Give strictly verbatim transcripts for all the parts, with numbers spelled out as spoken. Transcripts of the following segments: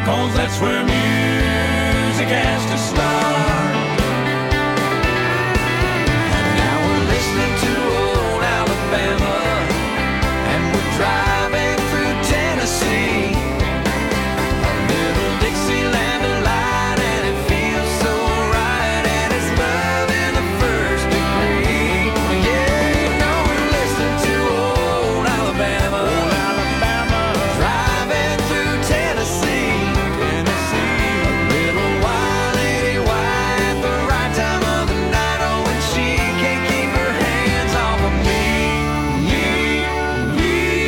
'cause that's where music has to start. And now we're listening to old Alabama, and we're driving through Tennessee. A little Dixieland delight, and it feels so right, and it's love in the first degree. Yeah, you know we're listening to old Alabama, old Alabama, driving through Tennessee. Tennessee, a little wild lady white, the right time of the night. Oh, and she can't keep her hands off of me, me, me.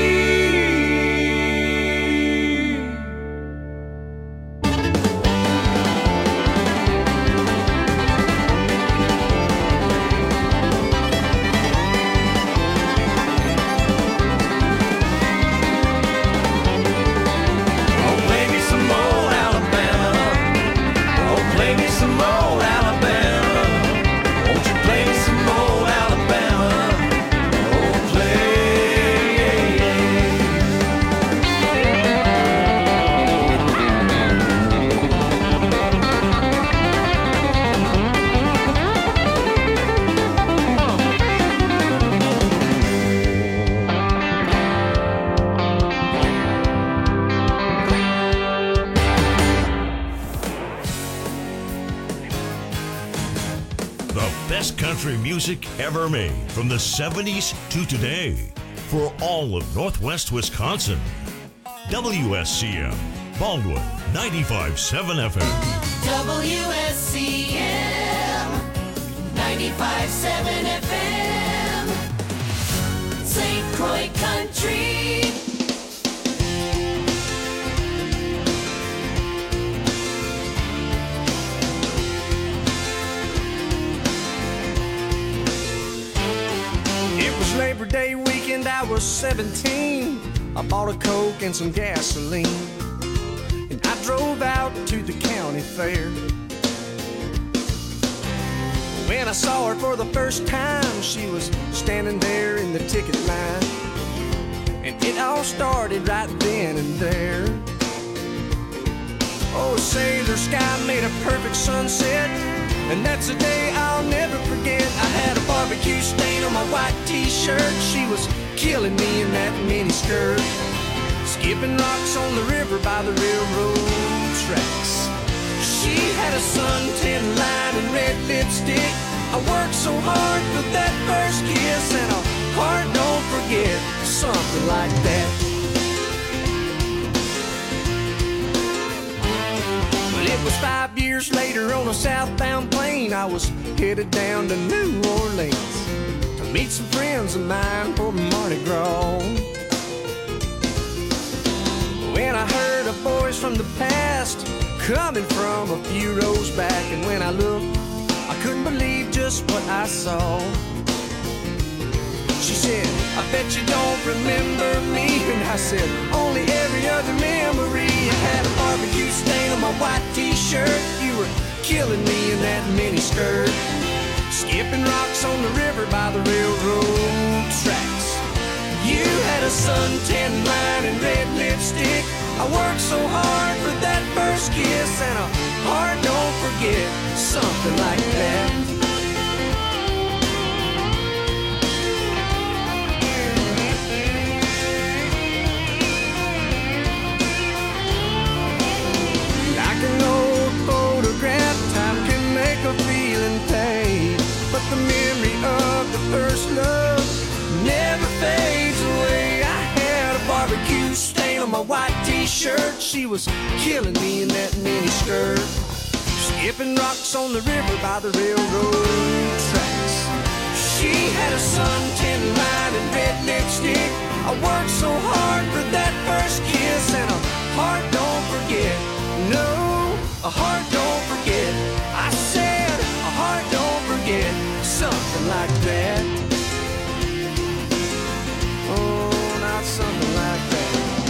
Oh, play me some old Alabama. Oh, play me some old Alabama. Won't you play me some old Alabama? Oh, play. The best country music ever made from the seventies to today for all of Northwest Wisconsin. W S C M, Baldwin, ninety-five point seven F M. W S C M ninety-five point seven F M, Saint Croix Country. It was Labor Day weekend, I was seventeen. I bought a Coke and some gasoline, and I drove out to the county fair. When I saw her for the first time, she was standing there in the ticket line, and it all started right then and there. Oh, sailor sky made a perfect sunset, and that's a day I'll never forget. I had a barbecue stain on my white t-shirt. She was killing me in that mini skirt, skipping rocks on the river by the railroad tracks. She had a suntan line and red lipstick. I worked so hard for that first kiss, and a heart don't forget, something like that. Well, it was five years later on a southbound plane. I was headed down to New Orleans to meet some friends of mine for Mardi Gras. When I heard a voice from the past coming from a few rows back, and when I looked, I couldn't believe just what I saw. She said, I bet you don't remember me. And I said, only every other memory. I had a barbecue stain on my white t-shirt. You were killing me in that mini skirt, skipping rocks on the river by the railroad tracks. You had a suntan line and red lipstick. I worked so hard for that first kiss, and a heart don't forget, something like that. Like an old photograph, time can make a feeling fade, but the memory of the first love never fades away. I had a barbecue stain on my white t-shirt. She was killing me in that mini skirt, skipping rocks on the river by the railroad tracks. She had a suntan line and red lipstick. I worked so hard for that first kiss, and a heart don't forget. No, a heart don't forget. I said a heart don't forget, something like that. Oh, not something like that.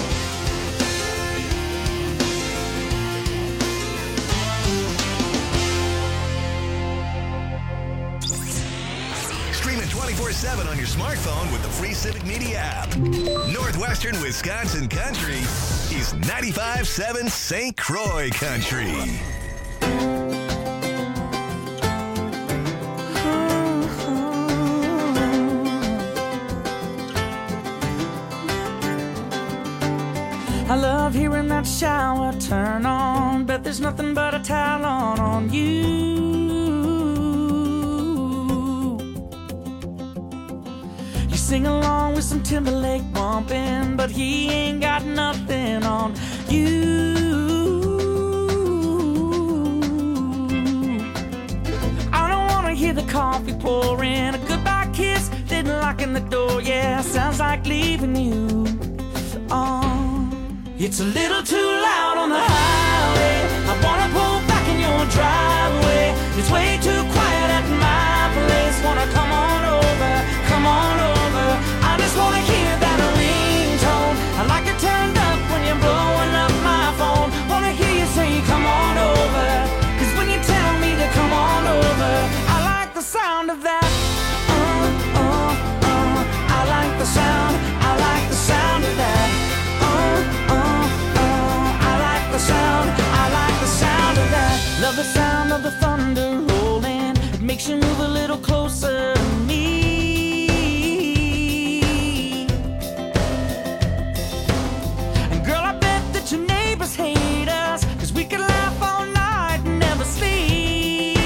Stream it twenty-four seven on your smartphone with the free Civic Media app. Northwestern Wisconsin Country He's ninety-five point seven Saint Croix Country. I love hearing that shower turn on. Bet there's nothing but a towel on on you. You sing along with some Timberlake bumping, but he ain't got nothing on you. I don't wanna hear the coffee pouring, a goodbye kiss, then locking the door. Yeah, sounds like leaving you. Oh, it's a little too loud on the highway. I wanna pull back in your driveway. It's way too quiet at my place. Wanna come on over, come on over. I just wanna hear that ringtone. I like it turned up when you're blowing up my phone. Wanna hear you say come on over, 'cause when you tell me to come on over, I like the sound of that. Uh, uh, uh. I like the sound, I like the sound of that. Sound, I like the sound of that. Love the sound of the thunder rolling. It makes you move a little closer to me. And girl, I bet that your neighbors hate us, 'cause we could laugh all night and never sleep.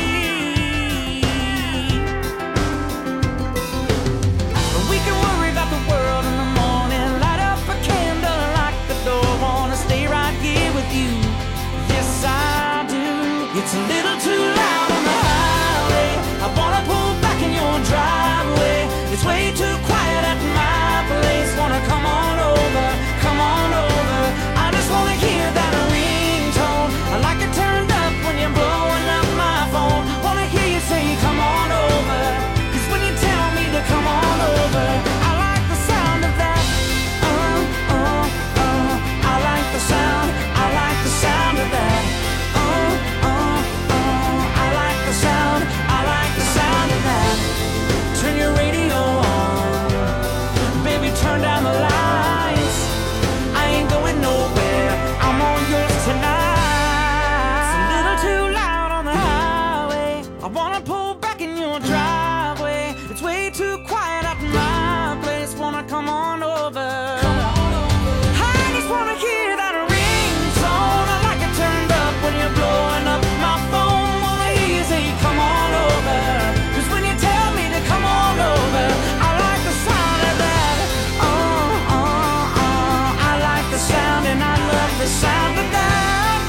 But we can worry about the world in the morning. Light up a candle, lock the door. Wanna stay right here with you. Yes, I do. It's a little too loud on the highway. I wanna pull back in your driveway. It's way too quiet at my place. Wanna come on over, come on over. I just wanna hear that ringtone. I like it turned up when you're blowing up my phone. Wanna hear you say come on over, 'cause when you tell me to come on over, I like the sound of that. Uh, uh, uh. I like the sound, I like the sound of that. Uh, uh, uh. I like the sound, I like the sound of that. Turn your radio on, baby, turn down the lights. I ain't going nowhere, I'm all yours tonight. It's a little too loud on the highway. I wanna pull back in your driveway. It's way too quiet at my place. Wanna come on over. I just wanna hear that ringtone. I like it turned up when you're blowing up my phone. Wanna hear you say come on over, 'cause when you tell me to come on over, I like the sound of that. Oh, oh, oh. I like the sound and I love the sound of that.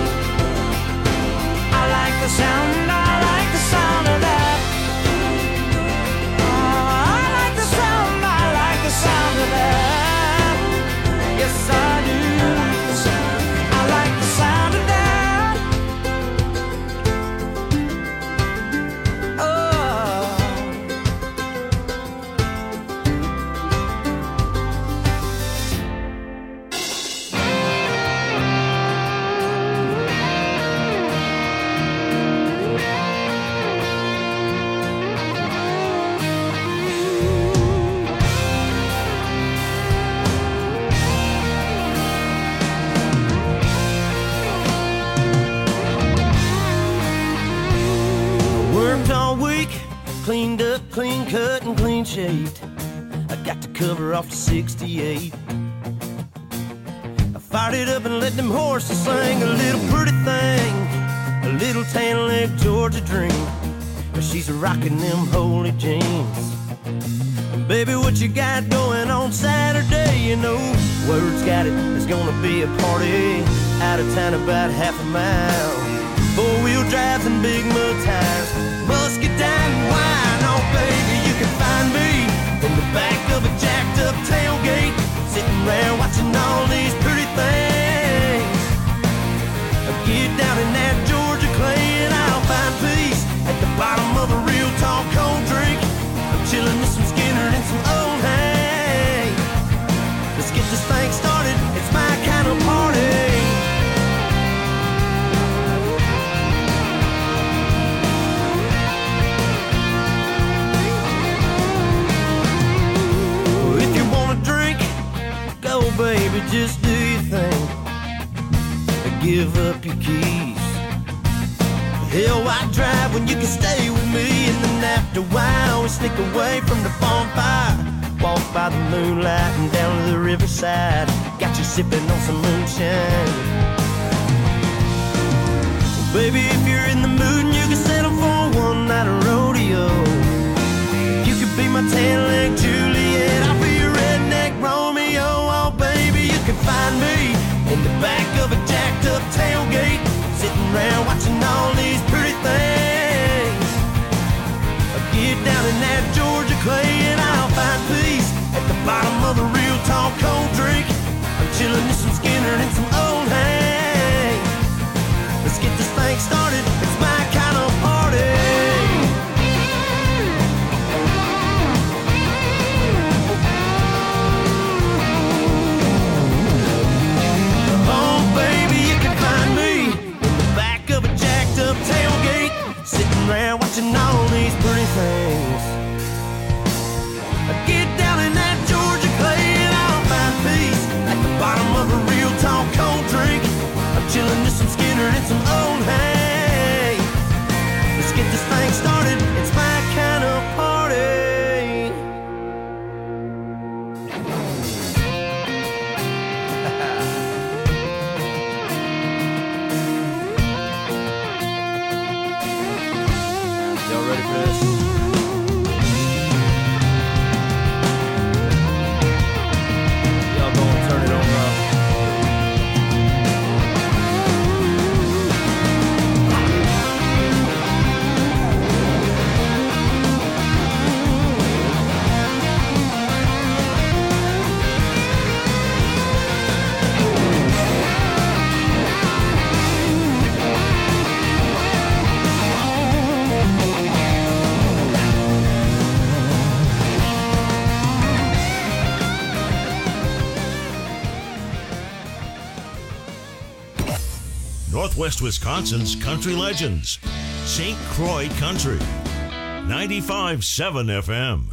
I like the sound, I like the sound of that. Oh, I like the sound, I like the sound of that. Yes, I do. I like the sound of that. Oh. Worked all week, cleaned up, clean cut, and clean shaved. I got to cover off the sixty-eight. I fired it up and let them horses sing a little pretty thing, a little tan leg Georgia dream. But she's rocking them holy jeans. Baby, what you got going on Saturday? You know, word's got it, there's gonna be a party out of town about half a mile. Four-wheel drives and big mud tires, muscadine and wine. Oh, baby, you can find me in the back of a jacked-up tailgate, sitting there watching all these pretty things. Get down in that Georgia clay and I'll find peace at the bottom of a real tall cold drink. I'm chilling with some Skinner and some old hay. Let's get this thing started, it's my kind of party. If you wanna drink, go babe, give up your keys. Hell, why drive when you can stay with me? And then after a while, we sneak away from the bonfire, walk by the moonlight and down to the riverside. Got you sipping on some moonshine. Well, baby, if you're in the mood and you can settle for one night of rodeo, you could be my tan-leg Juliet, I'll be your redneck Romeo. Oh, baby, you can find me in the back of a jacked-up tailgate, sitting around watching all these pretty things. I'll get down in that Georgia clay and I'll find peace at the bottom of a real tall cold drink. I'm chilling with some Skinner and some old Hank. Let's get this thing started, it's my kind of party. Oh baby, you can find me in the back of a jacked up tailgate, sitting around watching all these pretty things. I get down in that Georgia clay and I'll find peace at the bottom of a real tall cold drink. I'm chilling with some Skinner and some old Hank. Let's get this thing started, it's my kind of party. Y'all ready for this? Y'all gonna turn it on up. Northwest Wisconsin's country legends. Saint Croix Country. ninety-five point seven F M.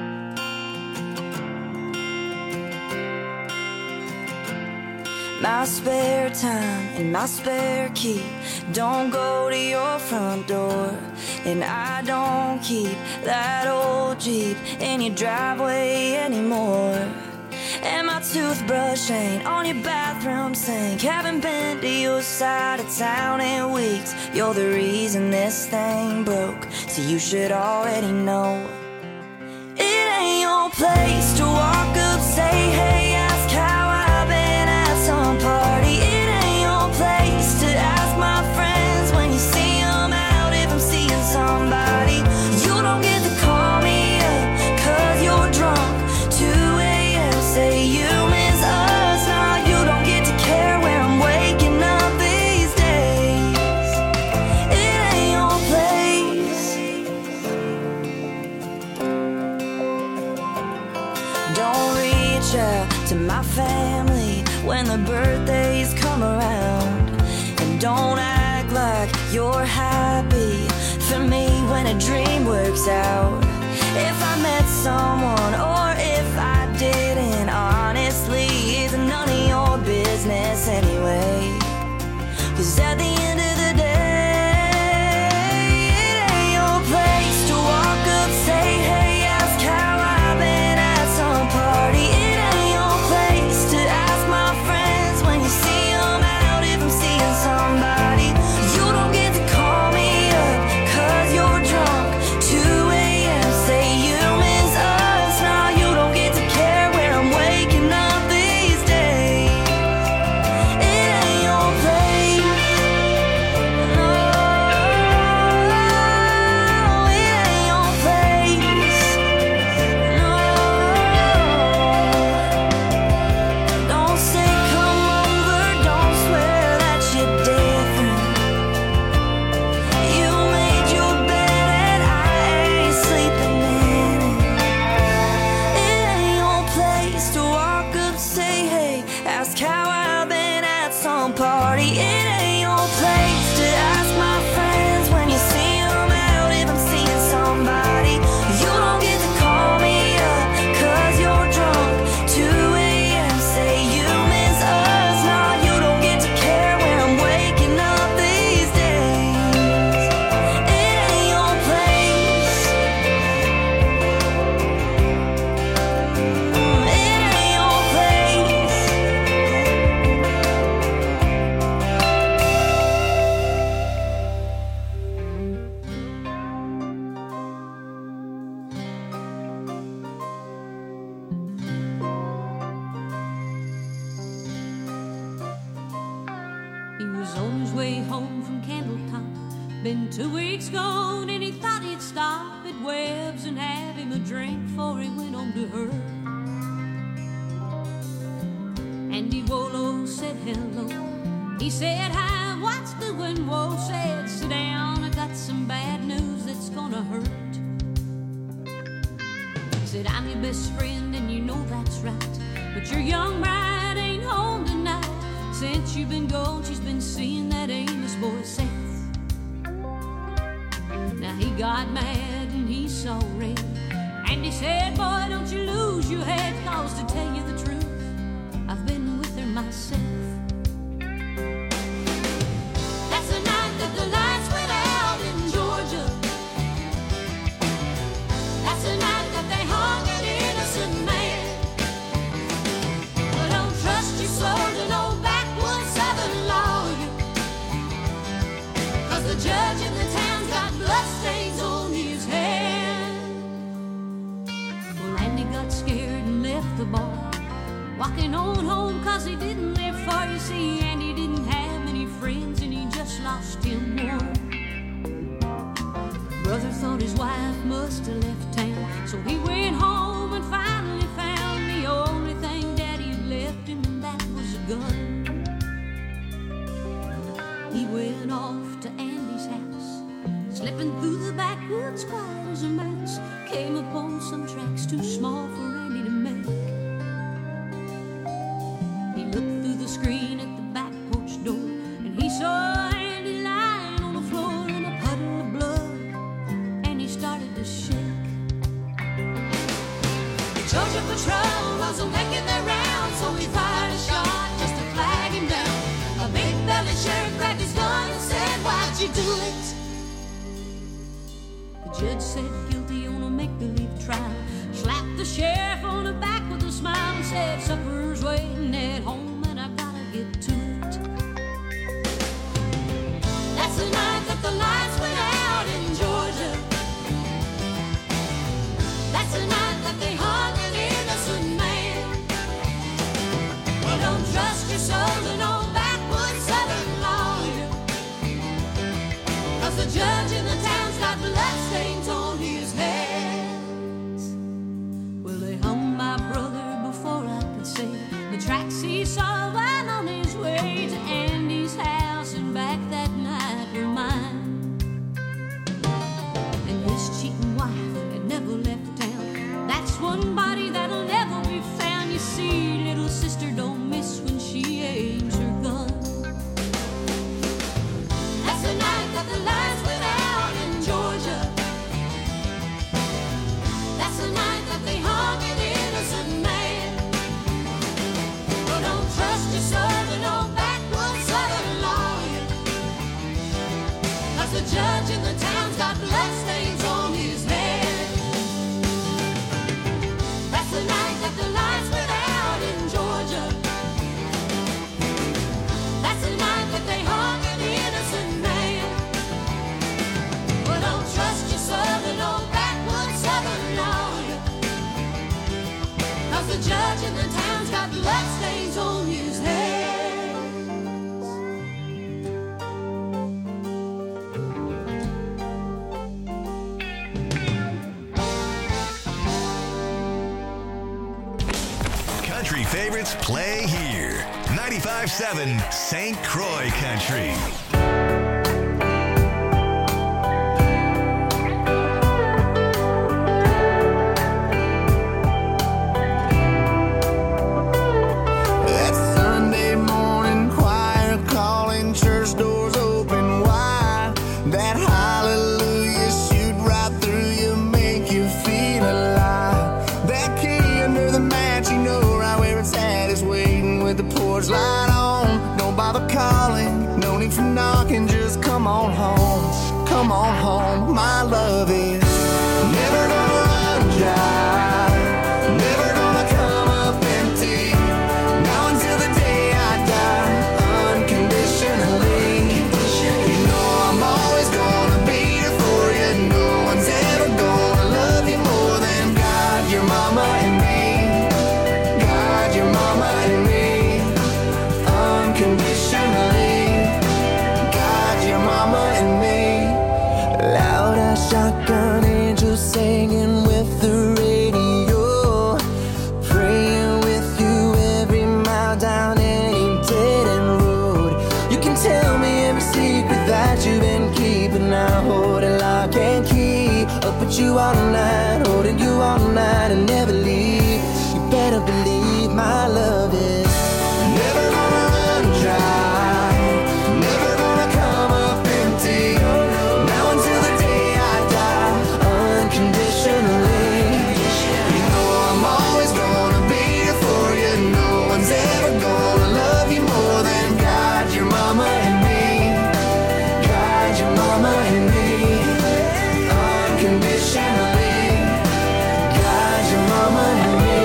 My spare time and my spare key don't go to your front door, and I don't keep that old Jeep in your driveway anymore. And my toothbrush ain't on your bathroom sink. Haven't been to your side of town in weeks. You're the reason this thing broke, so you should already know. It ain't your place to walk up, say hey, ask how I've been at some party. It ain't your place to ask my friends when you see them out if I'm seeing somebody. You don't get to call me up cause you're drunk. two a.m. say you miss us. Now you don't get to care where I'm waking up these days. It ain't your place. Don't reach out to my family when the birthdays come around, and don't act like you're happy for me when a dream works out. If I met someone or if I didn't, honestly, it's none of your business anyway. Cause at the end of the day, it ain't your place to walk up, say hey, ask how I've been at some party. It ain't your place to ask my friends when you see them out if I'm seeing somebody. You don't get to call me up cause you're drunk. two a.m. say you miss us. Now you don't get to care where I'm waking up these days. It ain't your place. No, it ain't your place. No, don't say come over, don't swear that you're different. You made your bed and I ain't sleeping in it. It ain't your place to walk up, say hey, ask how I've been at some party. It ain't your place to ask my friends when you see them out if I'm seeing somebody. You don't get to call me up cause you're drunk. two a.m. say you miss us. Now you don't get to care where I'm was on his way home from Candletop. Been two weeks gone and he thought he'd stop at Webb's and have him a drink before he went on to her. Andy Wolo said hello. He said hi, what's doing? Whoa said sit down, I got some bad news that's gonna hurt. He said I'm your best friend and you know that's right, but your young bride ain't home tonight. Since you've been gone, she's been seeing that Amos boy Seth. Now he got mad and he saw red, and he said, boy, don't you lose your head, cause to tell you the truth, I've been with her myself. That's the night that the lights went out in Georgia. That's the night that they hung an innocent man. Well, don't trust your soul to no backwoods southern lawyer, cause the judge in the town's got bloodstains on his hand. Well, Andy got scared and left the bar, walking on home cause he didn't live far. You see, Andy didn't have many friends and he just lost him one. Brother thought his wife must have left town, so he went home and finally found the only thing Daddy had left him, and that was a gun. He went off to Andy's house, slipping through the backwoods quiet as a mouse, came upon some tracks too small for Andy to make. He looked through the screen at the back porch door, and he saw Andy lying on the floor in a puddle of blood, and he started to shake. The Georgia Patrol wasn't making their rounds, so he fired a shot just to flag him down. A big-bellied sheriff grabbed his gun and said, why'd you do it? The judge said guilty on a make-believe trial, slapped the sheriff on the back with a smile and said, supper's waiting at home and I gotta get to it. That's the night that the lights went out in Georgia. That's the night that they hung an innocent man. Well, don't trust your soul to no backwoods southern lawyer, cause the judge in the town's got bloodstains on his hands. Well, they hung my brother before I could say the tracks he saw while on his way to Andy's house and back that night were mine. And his cheating wife had never left town. That's one body that'll never be found. You see, little sister don't miss when she aims her gun. That's the night that the lights went out in Georgia. That's the night that they hung an innocent man. Well, don't trust your soul to no backwoods southern lawyer, cause the judge in the town's got bloodstains on his head. That's the night that the lights went out in Georgia. That's the night that they hung an innocent man. Well, don't trust your soul to no backwoods southern lawyer, cause the judge in the town's got bloodstains on his hands. Country favorites play here. ninety-five seven Saint Croix Country. That Sunday morning choir calling, church doors open wide. That hallelujah shoot right through you, make you feel alive. That key under the mat, you know right where it's at, is waiting with the porch light on. Don't bother calling, no need for knocking, just come on home. Come on home, my love is never gonna run dry, never gonna come up empty. Now until the day I die, unconditionally. You know I'm always gonna be here for you. No one's ever gonna love you more than God, your mama and me. God, your mama and me. Unconditionally. up with you all night, holding you all night and never leave. You better believe my love is never gonna run dry, never gonna come up empty. Now until the day I die, unconditionally. You know I'm always gonna be here for you. No one's ever gonna love you more than God, your mama and me. God, your mama and me. Unconditionally. God, your mama and me.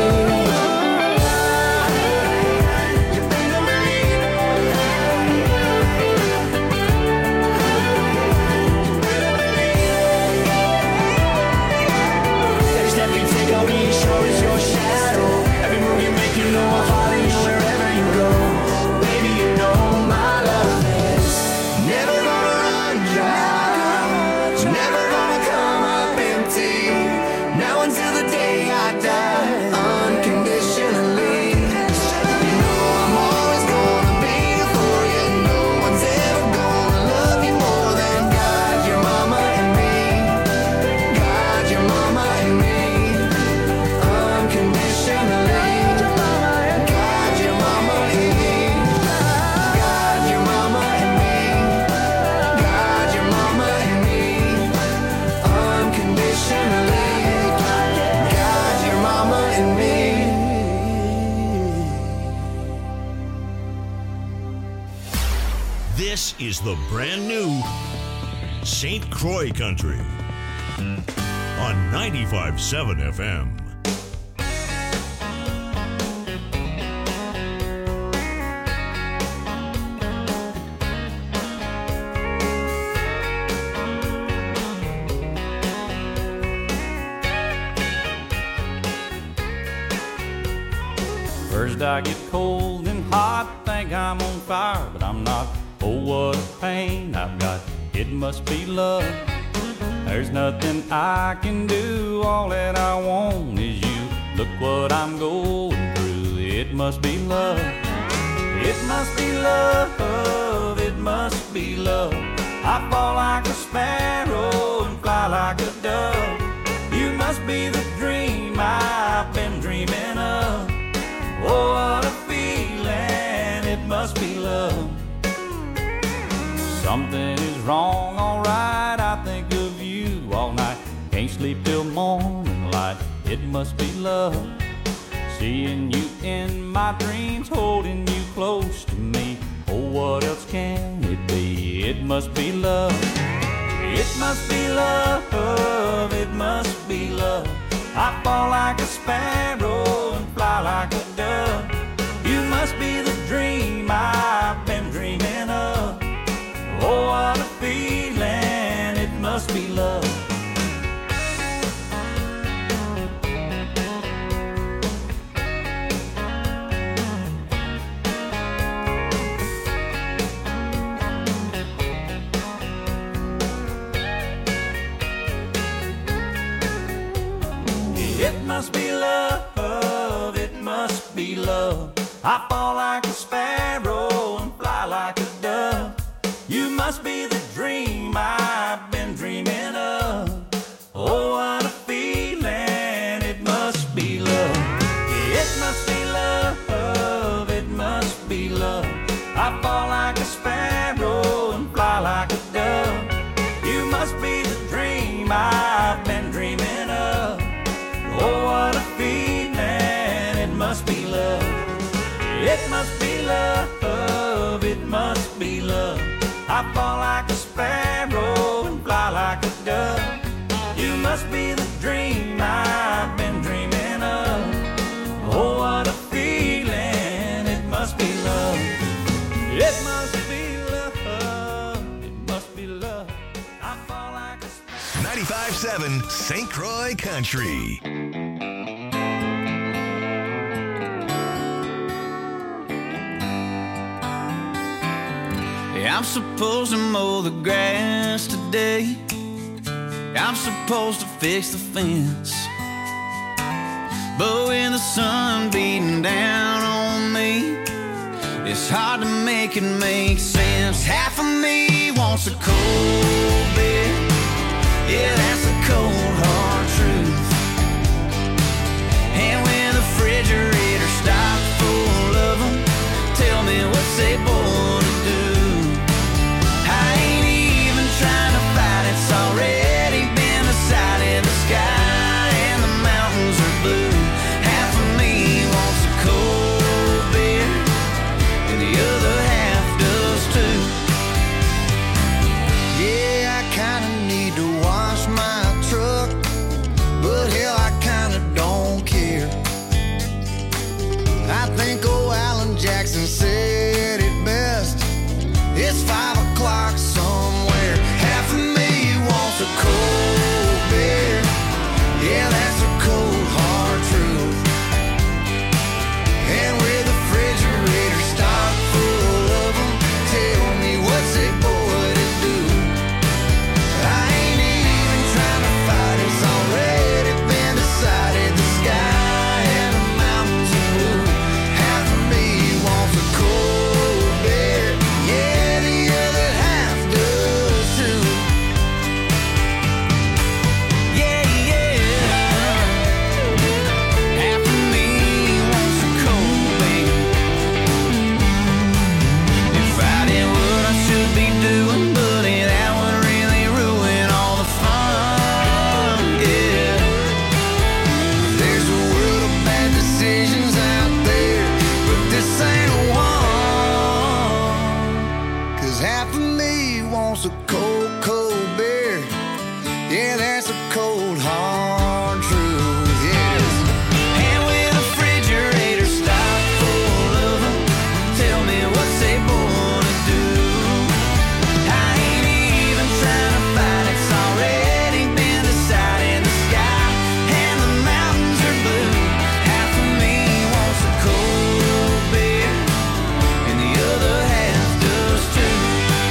Every step you take, I'll be sure is your shadow. Every move you make, you know I'll follow you wherever you go. Baby, you know my love is never gonna run dry, never gonna come up empty. Now until the day I die, unconditionally. You know I'm always gonna be here for you. No one's ever gonna love you more than God, your mama and me. God, your mama and me. Unconditionally. God, your mama and me. God, your mama and me. God, your mama and me. Unconditionally. God, your mama and me. This is the brand new Saint Croix Country on ninety-five point seven F M. First I get cold and hot, think I'm on fire, but I'm not. Oh, what a pain I've got, it must be love. There's nothing I can do, all that I want is you. Look what I'm going through, it must be love. It must be love, it must be love. I fall like a sparrow and fly like a dove. You must be the dream I've been dreaming of. Oh, what a feeling, it must be love. Something is wrong, alright, I think of you all night. Can't sleep till morning light, it must be love. Seeing you in my dreams, holding you close to me. Oh, what else can it be? It must be love. It must be love, it must be love. I fall like a sparrow and fly like a dove. You must be the dream I've been dreaming of. Oh, what a feeling, it must be love. It must be love, it must be love. I fall like a sparrow and fly like a dove. You must be the dream I've been dreaming of. Oh, what a feeling, it must be love. It must be love, it must be love. I fall like a sparrow and fly like a dove. You must be the dream I've been dreaming of. Oh, what a feeling, it must be love. It must be love, it must be love. I fall like a sparrow and fly like a dove. You must be the dream I've been dreaming of. Oh, what a feeling, it must be love. It must be love, it must be love. I fall like a sparrow. ninety-five point seven Saint Croix Country. I'm supposed to mow the grass today. I'm supposed to fix the fence. But when the sun beating down on me, it's hard to make it make sense. Half of me wants a cold bed. Yeah, that's a cold heart. it's five o'clock somewhere. Half of me wants a cold beer. Yeah, that's a cold hard truth. And with the refrigerator stock full of them, tell me what's a boy to do? I ain't even trying to fight, it's already been decided. The sky and the mountains are blue. Half of me wants a cold beer. Yeah, the other half does too. Yeah, yeah. Half of me wants a cold beer. If I did what I should be doing, buddy, that would really ruin all the fun. Yeah. There's a world of bad decisions out there, but this ain't one. Cause half of me wants a cold, cold beer. Yeah, that's a cold, hard truth. Yes. And with a refrigerator stock full of them, tell me what's they born to do? I ain't even trying to fight, it's already been decided. The sky and the mountains are blue. Half of me wants a cold beer, and the other half does too.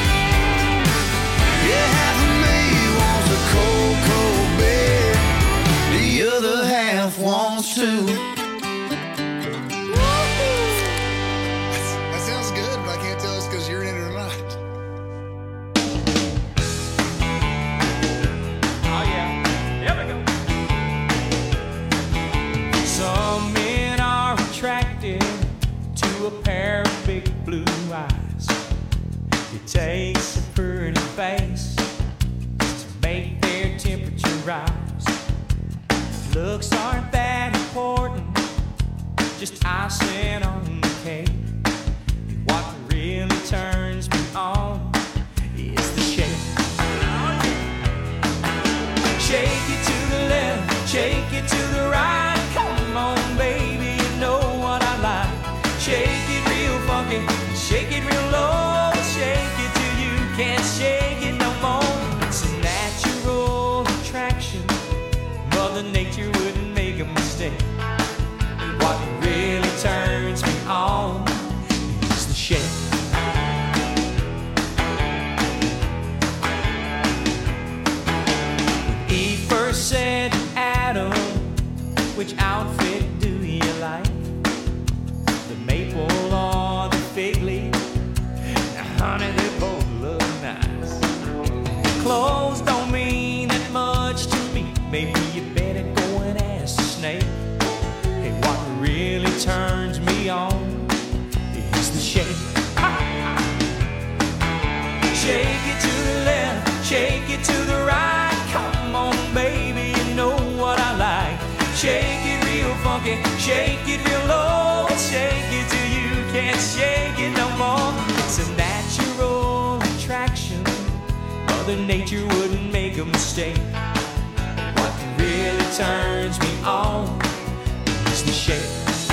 Yeah, half of me wants a cold, cold beer. The other half wants to. That sounds good, but I can't tell us because you're in it or not. Oh yeah, here we go. Some men are attracted to a pair of big blue eyes. It takes a pretty face to make their temperature rise. Looks aren't that important, just icing on the cake. What really turns me on is the shake. Shake it to the left, shake it to the right. Come on, baby, you know what I like. Shake it real funky, shake it real low. Shake it till you can't shake it no more. It's a natural attraction, Mother Nature wouldn't make a mistake. What really turns me on is the shake. When Eve first said to Adam, which outfit do you like? The maple or the fig leaf? Now, honey, they both look nice. Clothes don't mean that much to me. Maybe you better go and ask the snake. Hey, what really turns me on is the shake. Shake it to the left, shake it to the right. Come on, baby, you know what I like. Shake it real funky, shake it real low. Shake it till you can't shake it no more. It's a natural attraction, Mother Nature wouldn't make a mistake. What really turns me on is the shake.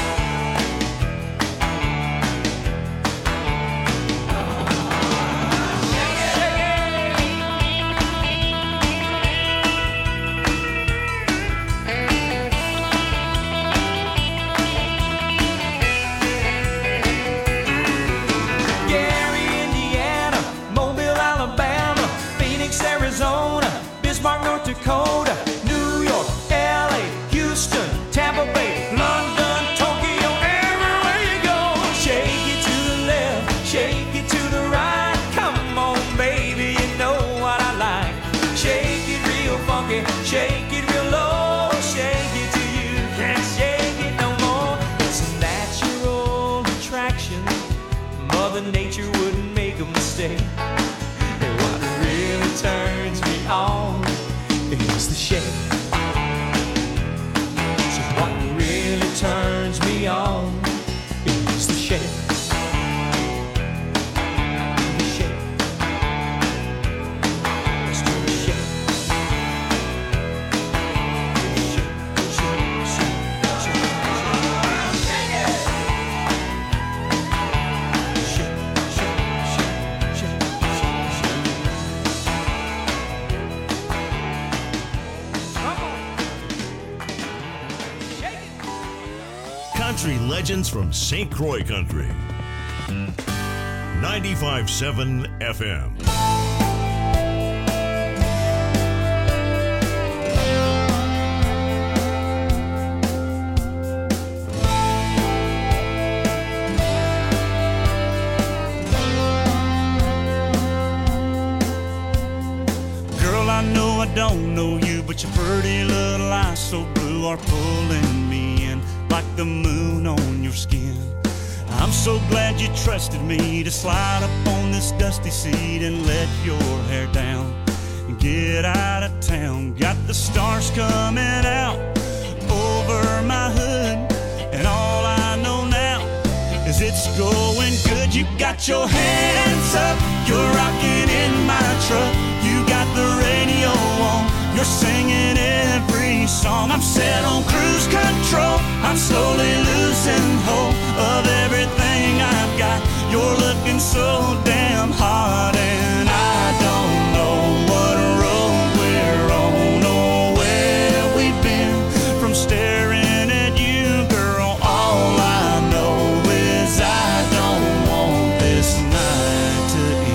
Gary, Indiana, Mobile, Alabama, Phoenix, Arizona, Bismarck, North Dakota, New York, L A, Houston, Tampa Bay, London, Tokyo, everywhere you go. Shake it to the left, shake it to the right. Come on, baby, you know what I like. Shake it real funky, shake it real low. Shake it till you can't shake it no more. It's a natural attraction, Mother Nature wouldn't make a mistake. And what really turns me on is the shake. So what really turns me on is the shake. The shake. Let's do the shake. Shake, shake, shake, shake, shake. Shake it. Shake, shake, shake, shake. country legends from Saint Croix Country. ninety-five point seven F M. Don't know you, but your pretty little eyes so blue are pulling me in like the moon on your skin. I'm so glad you trusted me to slide up on this dusty seat and let your hair down and get out of town. Got the stars coming out over my hood, and all I know now is it's going good. You got your hands up, you're rocking in my truck. You got the radio on, you're singing every song. I'm set on cruise control, I'm slowly losing hope of everything I've got. You're looking so damn hot, and I don't know what road we're on or where we've been from staring at you, girl. All I know is I don't want this night to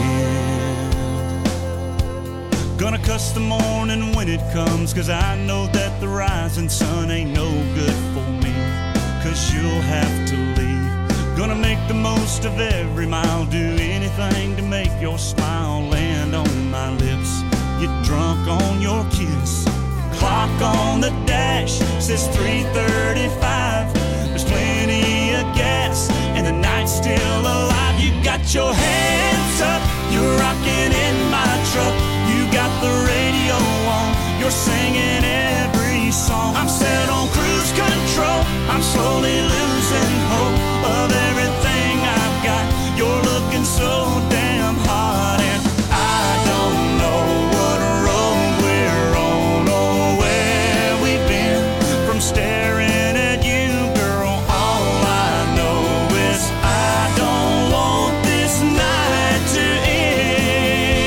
end. Gonna cuss the morning when it comes, cause I know that the rising sun ain't no good for me, cause you'll have to leave. Gonna make the most of every mile, do anything to make your smile land on my lips. Get drunk on your kiss. Clock on the dash says three thirty-five. There's plenty of gas and the night's still alive. You got your hands up, you're rocking in my truck. You got the radio on, you're singing every song. I'm set on cruise control, I'm slowly losing hope of everything I've got. You're looking so damn hot, and I don't know what road we're on or where we've been from staring at you, girl. All I know is I don't want this night to end.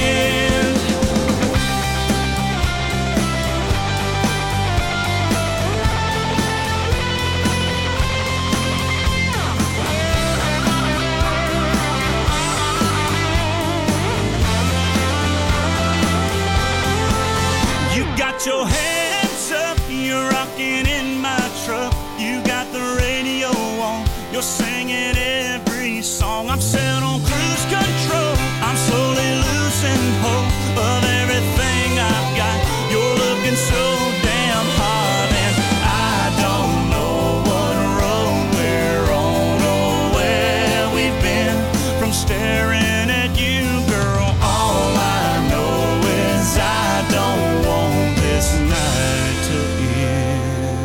Got your hands up, you're rocking in my truck. You got the radio on, you're singing every song. I'm set on cruise control, I'm slowly losing hope of everything I've got. You're looking so damn hot, and I don't know what road we're on or where we've been from staring at you, girl. All I know is I don't want this night to end.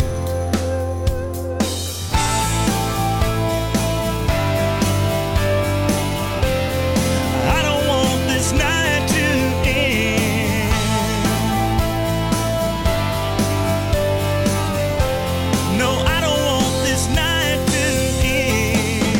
I don't want this night to end. No, I don't want this night to end.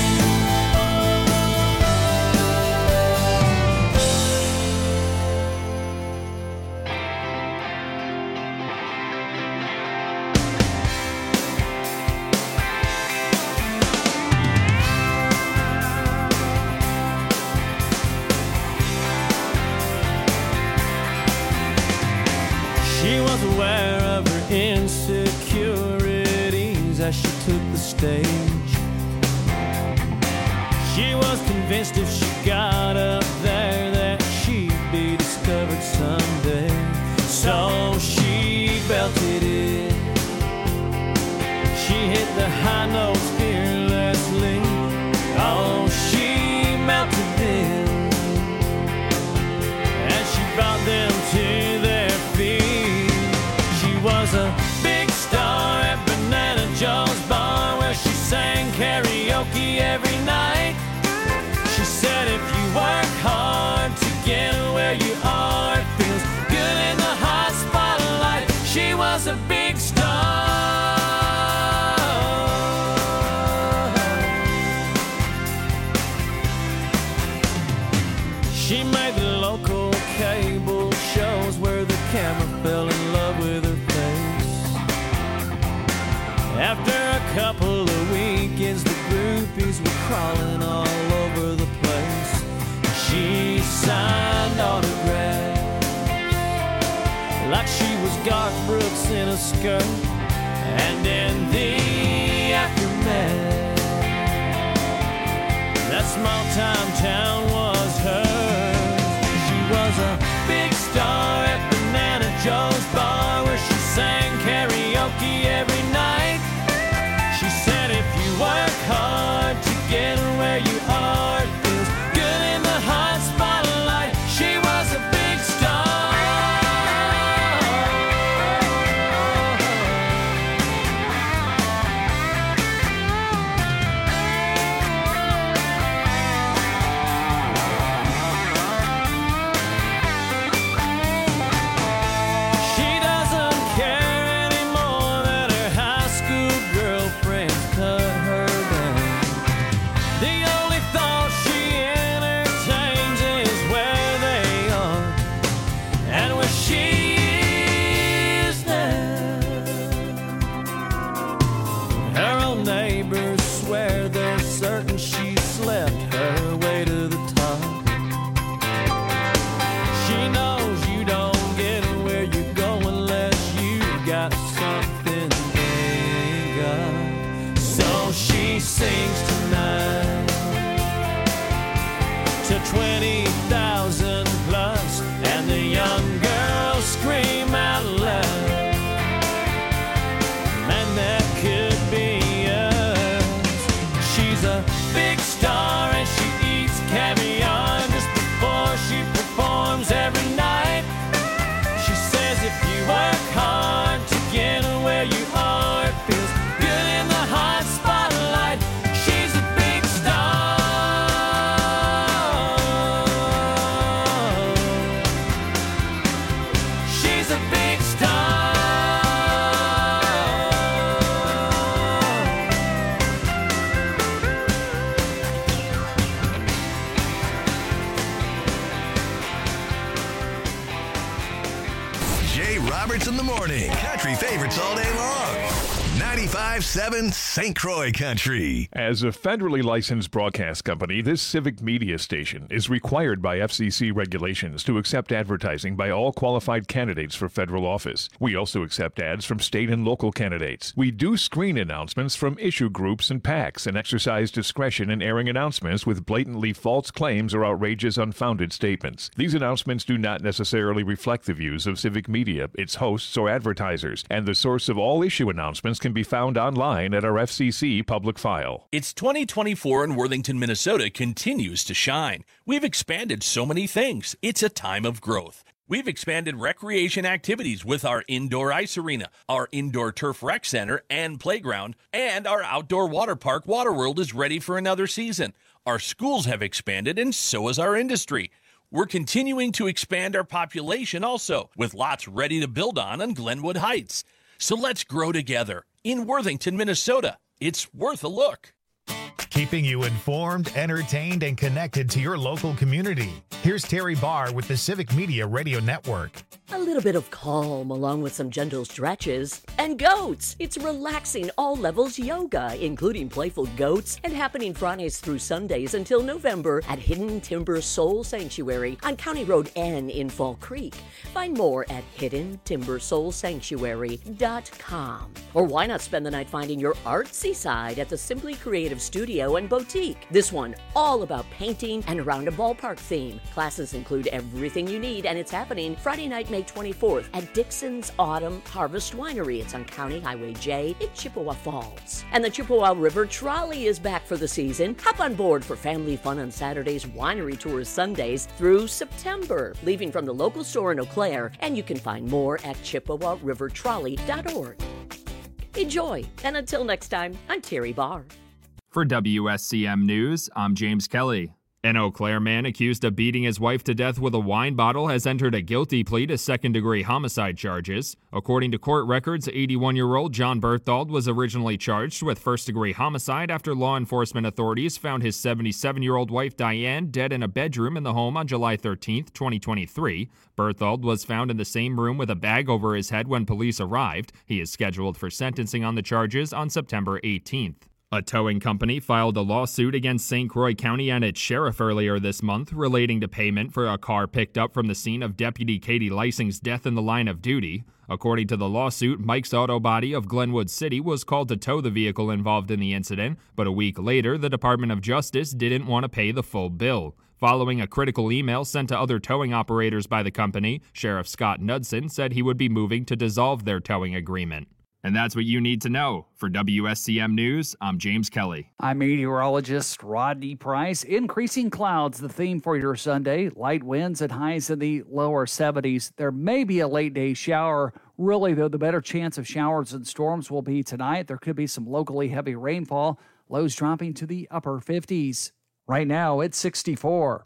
She was aware of her insecurities as she took the stage. She was convinced if she got up there that she'd be discovered someday. So she belted it. She hit the high notes fearlessly. Oh, she melted them as she brought them to their feet. She was a big star at Banana Joe's bar, where she sang karaoke every night. She said if you work hard to get where you are, it feels good in the hot spotlight. She was a big star. She made the local cable shows where the camera fell in love with her face. After a couple a skirt, and in the aftermath, that small-time town was hers. She was a big star at Banana Joe's bar, where she sang karaoke every night. She said if you work hard to get where you are, it feels good in the hot spotlight. She was a big star. She doesn't care anymore that her high school girlfriends cut her down. The only thought she entertains is where they are and where she is now. Her old neighbors swear they're certain she slept her way to the top. She knows you don't get where you go unless you got something they got. So she sings tonight to twenty thousand plus, and the young girls scream out loud, man, that could be us. She's a big star and she eats caviar just before she performs every night. She says if you work hard to get where you are, it feels good in the hot spotlight. She's a big star. She's a big star. Jay Roberts in the morning. Country favorites all day long. ninety-five seven Saint Croix Country. As a federally licensed broadcast company, this civic media station is required by F C C regulations to accept advertising by all qualified candidates for federal office. We also accept ads from state and local candidates. We do screen announcements from issue groups and PACs and exercise discretion in airing announcements with blatantly false claims or outrageous unfounded statements. These announcements do not necessarily reflect the views of civic media, its hosts, or advertisers, and the source of all issue announcements can be found online at our F C C public file. It's twenty twenty-four and Worthington, Minnesota continues to shine. We've expanded so many things. It's a time of growth. We've expanded recreation activities with our indoor ice arena, our indoor turf rec center and playground, and our outdoor water park, Waterworld, is ready for another season. Our schools have expanded, and so has our industry. We're continuing to expand our population also, with lots ready to build on in Glenwood Heights. So let's grow together in Worthington, Minnesota. It's worth a look. Keeping you informed, entertained, and connected to your local community. Here's Terry Barr with the Civic Media Radio Network. A little bit of calm along with some gentle stretches. And goats! It's relaxing all levels yoga, including playful goats, and happening Fridays through Sundays until November at Hidden Timber Soul Sanctuary on County Road N in Fall Creek. Find more at hidden timber soul sanctuary dot com. Or why not spend the night finding your artsy side at the Simply Creative Studio and Boutique? This one all about painting and around a ballpark theme. Classes include everything you need, and it's happening Friday night, May twenty-fourth at Dixon's Autumn Harvest Winery. It's on County Highway J in Chippewa Falls. And the Chippewa River Trolley is back for the season. Hop on board for family fun on Saturdays, winery tours Sundays through September, leaving from the local store in Eau Claire, and you can find more at chippewa river trolley dot org. Enjoy, and until next time, I'm Terry Barr. For W S C M News, I'm James Kelly. An Eau Claire man accused of beating his wife to death with a wine bottle has entered a guilty plea to second-degree homicide charges. According to court records, eighty-one-year-old John Berthold was originally charged with first-degree homicide after law enforcement authorities found his seventy-seven-year-old wife Diane dead in a bedroom in the home on July thirteenth, twenty twenty-three. Berthold was found in the same room with a bag over his head when police arrived. He is scheduled for sentencing on the charges on September eighteenth. A towing company filed a lawsuit against Saint Croix County and its sheriff earlier this month relating to payment for a car picked up from the scene of Deputy Katie Lysing's death in the line of duty. According to the lawsuit, Mike's Auto Body of Glenwood City was called to tow the vehicle involved in the incident, but a week later, the Department of Justice didn't want to pay the full bill. Following a critical email sent to other towing operators by the company, Sheriff Scott Knudsen said he would be moving to dissolve their towing agreement. And that's what you need to know. For W S C M News, I'm James Kelly. I'm meteorologist Rodney Price. Increasing clouds, the theme for your Sunday. Light winds and highs in the lower seventies. There may be a late day shower. Really, though, the better chance of showers and storms will be tonight. There could be some locally heavy rainfall. Lows dropping to the upper fifties. Right now, it's sixty-four.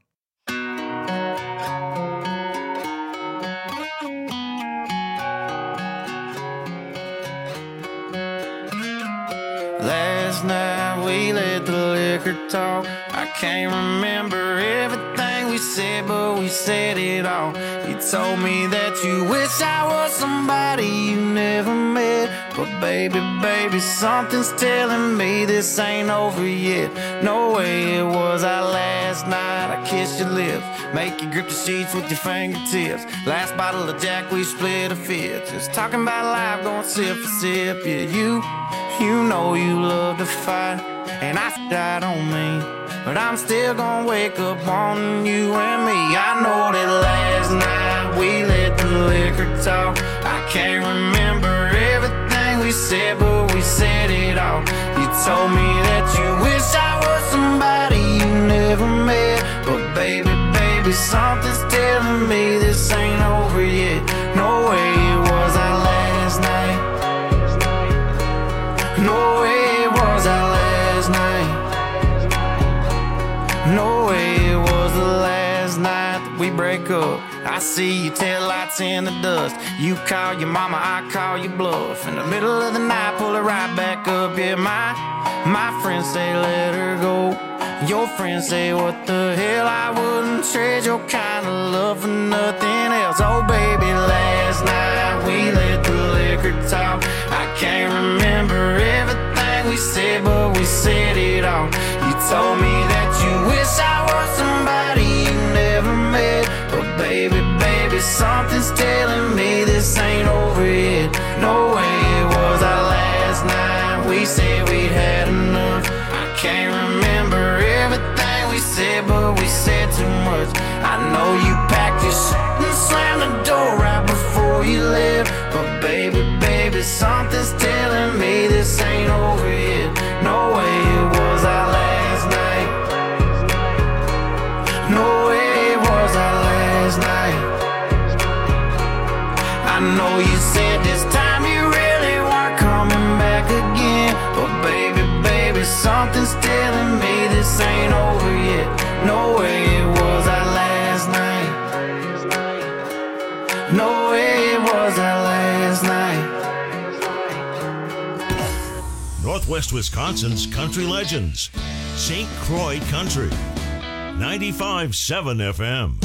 Last night we let the liquor talk. I can't remember everything we said, but we said it all. You told me that you wish I was somebody you never met. But baby, baby, something's telling me this ain't over yet. No way it was our last night. I kissed your lips, make you grip the sheets with your fingertips. Last bottle of Jack, we split a fifth. Just talking about life, going sip for sip. Yeah, you, you know you love to fight, and I died on me, but I'm still gonna wake up wanting you and me. I know that last night we let the liquor talk. I can't remember everything we said, but we said it all. You told me that you wish I was somebody you never met. But baby, baby, something's telling me this ain't over yet. No way it was our last night. No way it was our last night. No way it was the last night that we break up. I see your taillights in the dust. You call your mama, I call your bluff. In the middle of the night, pull it right back up. Yeah, my, my friends say let her go. Your friends say what the hell, I wouldn't trade your kind of love for nothing else. Oh baby, last night we let the liquor talk. I can't remember everything we said, but we said it all. You told me that you wish I was somebody you never met. But baby, baby, something's telling me this ain't over yet. No way it was our last night. We said we'd had enough. I can't remember everything we said, but we said too much. I know you packed your shit and slammed the door right before you left. But baby, baby, something's telling me this ain't over yet. No way it was our last night. No way it was our last night. I know you said this time you really weren't coming back again. But baby, baby, something's telling me this ain't over yet. No way it was our last night. No way it was our last night. Northwest Wisconsin's country legends. Saint Croix Country. ninety-five point seven F M.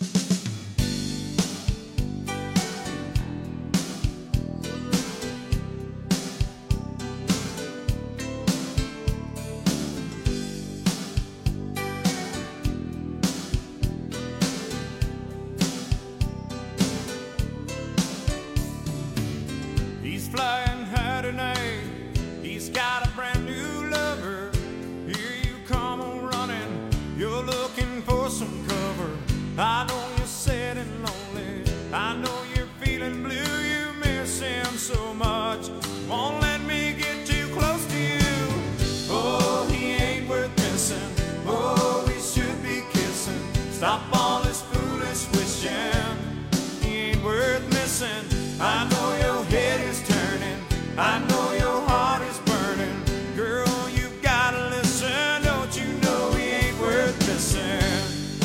He's flying high tonight. He's got a brand new lover. Here you come on running. You're looking for some cover. I know you're sad and lonely. I know you're feeling blue. You miss him so much. Won't let me get too close to you. Oh, he ain't worth missing. Oh, we should be kissing. Stop all this foolish wishing. He ain't worth missing. I know your head is turning. I know your heart is burning. Girl, you gotta listen. Don't you know he ain't worth missing?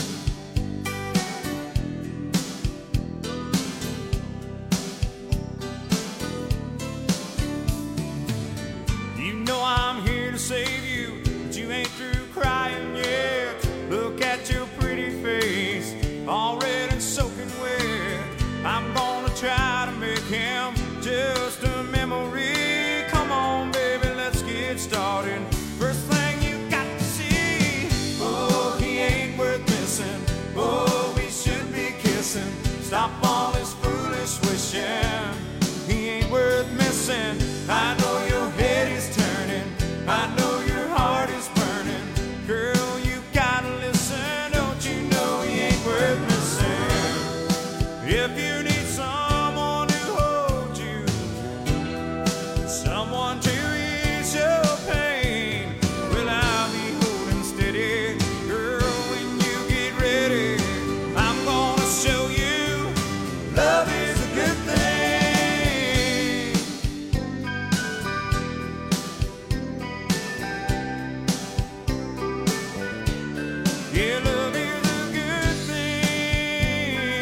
You know I'm here to save you, but you ain't through crying yet. Look at your pretty face, all red and soaking wet. I'm gonna try to make him just a memory. Come on, baby, let's get started. First thing you got to see. Oh, he ain't worth missing. Oh, we should be kissing. Stop all this foolish wishing. If you need someone to hold you, someone to ease your pain, well, I'll be holding steady. Girl, when you get ready, I'm gonna show you love is a good thing. Yeah, love is a good thing.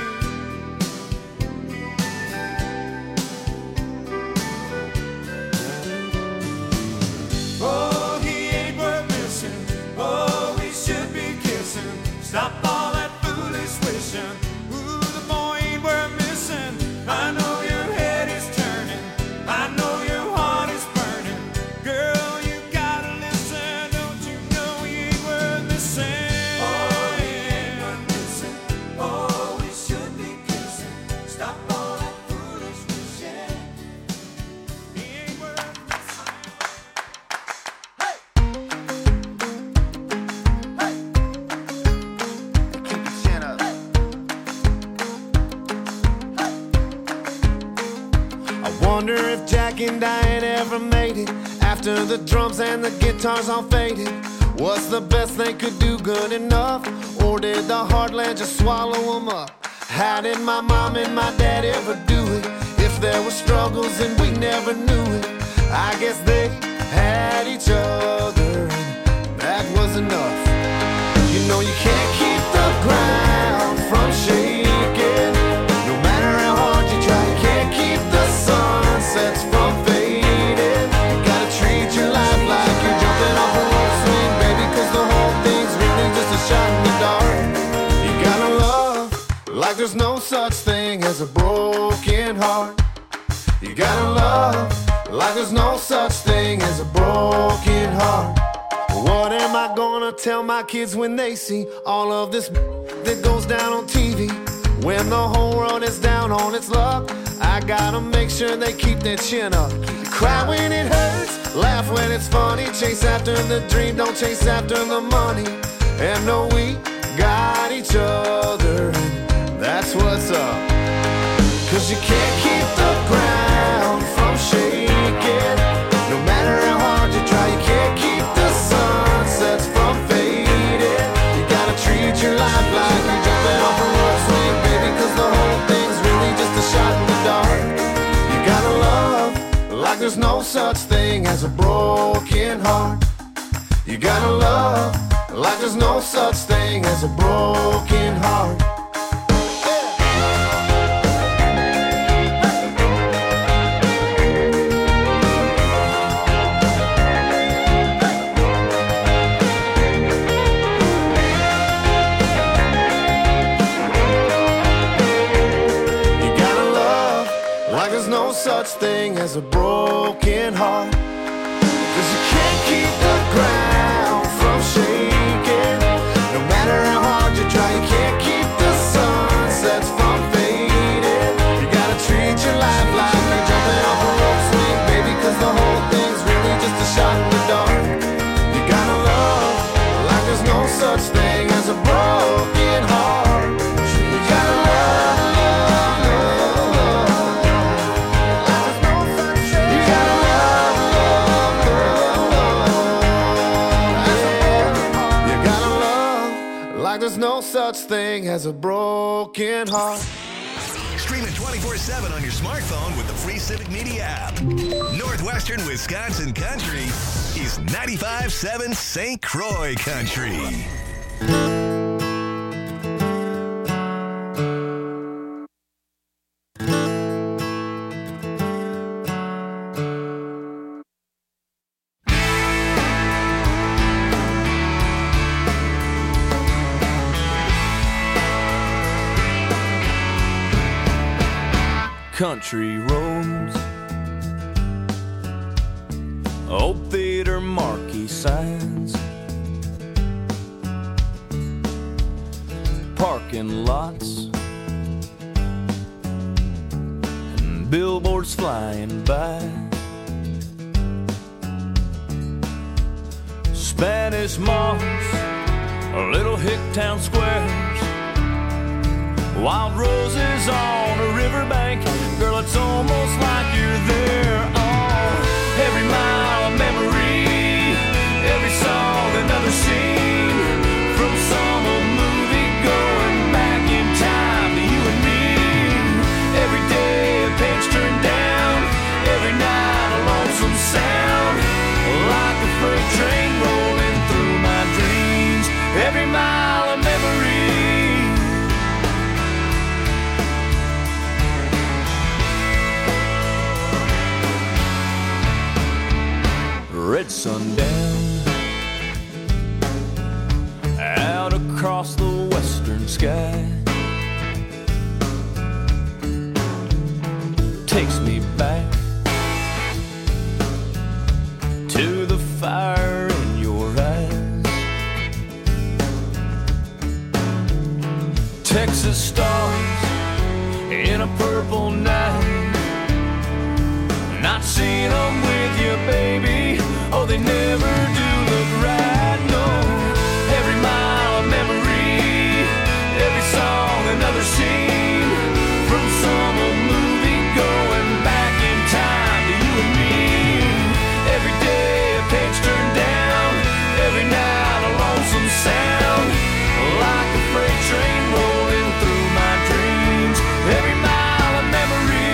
Oh, he ain't worth missing. Oh, we should be kissing. Stop all that foolish wishing. Ooh, the boy ain't worth missing. I know your head is turning. I know your heart is burning. Girl, you gotta listen. Don't you know he ain't worth missing? Oh, he ain't worth missing. Oh, we should be kissing. Stop all that foolish wishing. He ain't worth missing. Keep your chin up. I wonder if Jack and Diane ever made it after the drums and the guitars all faded. Was the best they could do good enough, or did the heartland just swallow them up? How did my mom and my dad ever do it? If there were struggles and we never knew it, I guess they had each other, and that was enough. You know you can't keep the ground from shaking. No matter how hard you try, you can't keep the sunsets from fading. You gotta treat your life like you're jumping off a rope swing, baby, cause the whole thing's really just a shot in the dark. You gotta love like there's no such thing as a broken heart. You gotta love like there's no such thing as a broken heart. What am I gonna tell my kids when they see all of this that goes down on T V? When the whole world is down on its luck, I gotta make sure they keep their chin up. Cry when it hurts, laugh when it's funny. Chase after the dream, don't chase after the money. And know we got each other, and that's what's up. Cause you can't keep the ground from shaking. No matter how hard you try, you can't keep the sunsets from fading. You gotta treat your life like you're jumping off a rope swing, baby, cause the whole thing's really just a shot in the dark. You gotta love like there's no such thing as a broken heart. You gotta love like there's no such thing as a broken heart. Such thing as a broken heart. Cause you can't keep the ground from shaking. No matter how hard you try, you can't keep the sunsets from fading. You gotta treat your life like you're jumping off a rope swing, baby, cause the whole thing's really just a shot in the dark. You gotta love like there's no such thing as a broken heart. You gotta love, love, love, love. Like there's no such thing as a broken heart. Stream it twenty-four seven on your smartphone with the free Civic Media app. Northwestern Wisconsin Country is ninety-five point seven Saint Croix Country. Country roads, old theater marquee signs, parking lots, and billboards flying by, Spanish moss, little hick town squares, Wild roses on a riverbank. Girl, it's almost like you're there. Oh, every mile of memory, every song another scene from some old movie going back in time to you and me. Every day a page turned down, every night a lonesome sound, like a freight train rolling through my dreams. Every mile of memory. Red sundown out across the western sky takes me back to the fire in your eyes. Texas stars in a purple night, not seeing them with you, baby. Oh, they never do look right, no. Every mile of memory, every song another scene from some old movie going back in time to you and me. Every day a page turned down, every night a lonesome sound, like a freight train rolling through my dreams. Every mile of memory.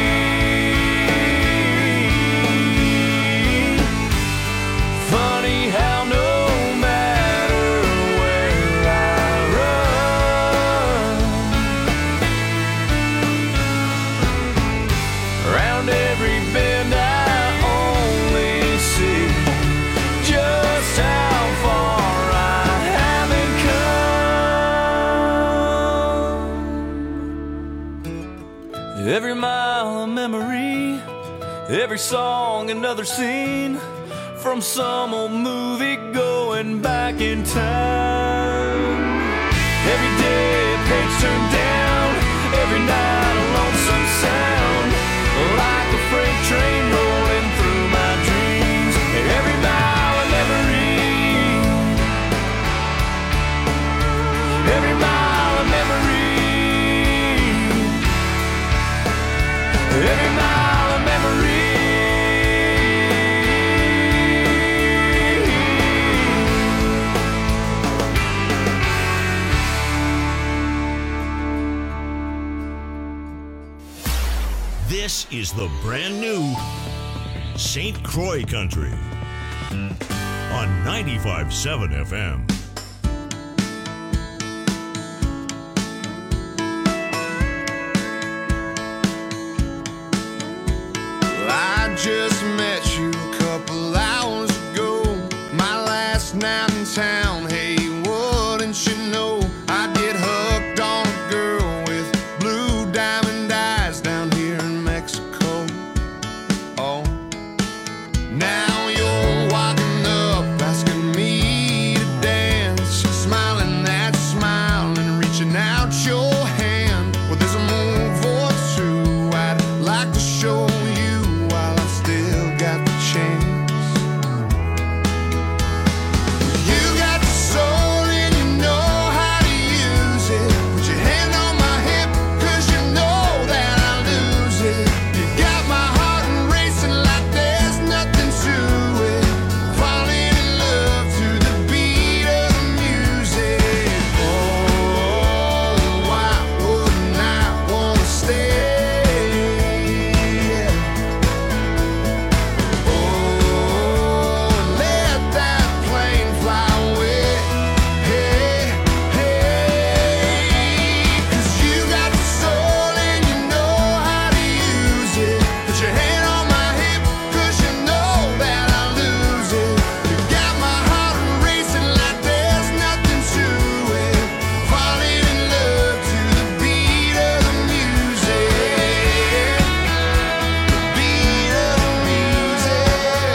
Funny how no matter where I run, around every bend I only see just how far I haven't come. Every mile a memory, every song another scene from some old movie going back in time. Every day a page turned down, every night a lonesome sound, like a freight train rolling through my dreams. Every mile a memory, every mile a memory, every mile a memory. This is the brand new Saint Croix Country on ninety-five point seven F M. Well, I just met you a couple hours ago, my last night in town. Hey, wouldn't you know I get hooked on a girl with blue diamond eyes down here in Mexico. Oh, now you're walking up asking me to dance, smiling that smile and reaching out your hand. Well, there's a move or two I'd like to show you while I still got the chance. You got the soul and you know how to use it. Put your hand on my hip, cause you know that I lose it. You got my heart racing like there's nothing to it. Falling in love to the beat of the music. Oh, why wouldn't I wanna stay? Oh, let that plane fly away. Hey, hey, cause you got the soul and you know how to use it. Put your hand on my hip, cause you know that I lose it. You got my heart racing like there's nothing to it. Falling in love to the beat of the music. The beat of the music.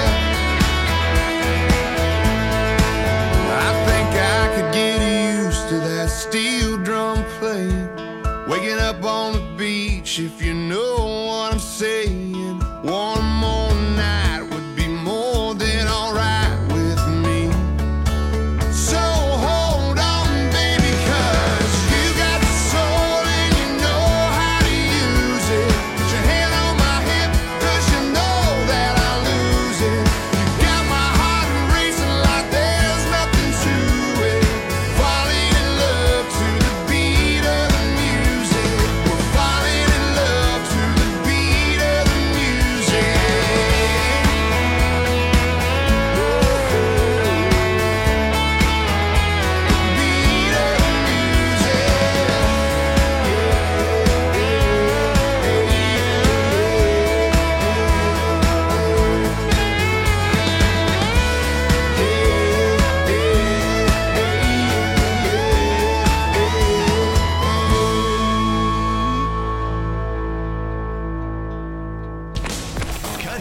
I think I could get used to that steel drum playing, waking up on the beach, if you know what I'm saying. One more night would be more than alright with me. So hold on, baby, cause you got the soul and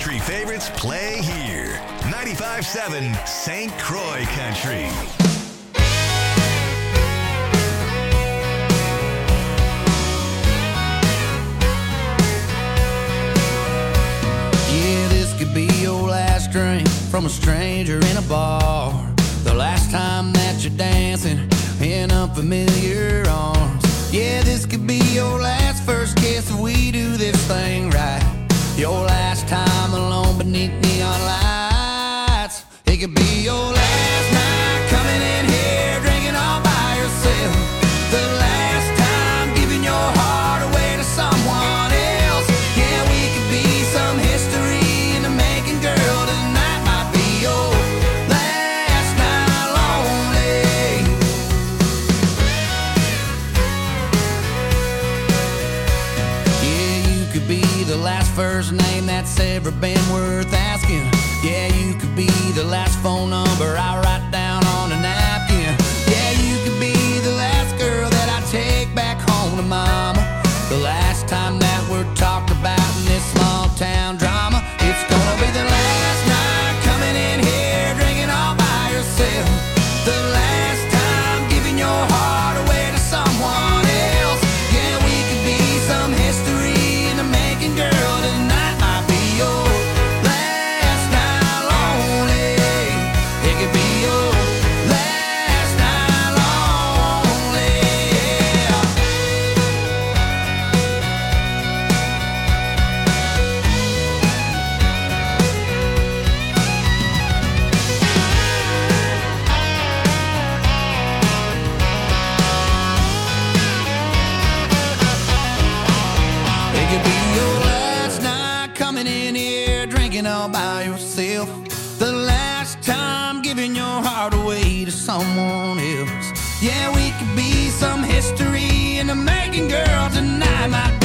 country favorites play here. ninety-five seven Saint Croix Country. Yeah, this could be your last drink from a stranger in a bar. The last time that you're dancing in unfamiliar arms. Yeah, this could be your last first kiss if we do this thing right. Your last time alone beneath neon lights. It could be your last night coming in here drinking all by yourself. The last time giving your heart away to someone else. Yeah, we could be some history in the making, girl. Tonight might be your last night lonely. Yeah, you could be the last first name that's ever been worth asking. Yeah, you could be the last phone number I write down on a napkin. Yeah, you could be the last girl that I take back home to mama. The last time that we're talked about in this small town drama. It's gonna be the last night coming in here drinking all by yourself. The last time giving your heart away to someone else. Yeah, we could be some history in the making, girl. Tonight might be your last night lonely. It could be your last night lonely. Yeah. It could be your last night coming in here drinking all by yourself. The last time giving your heart away to someone else. Yeah, we could be some history in the making, girl. Tonight might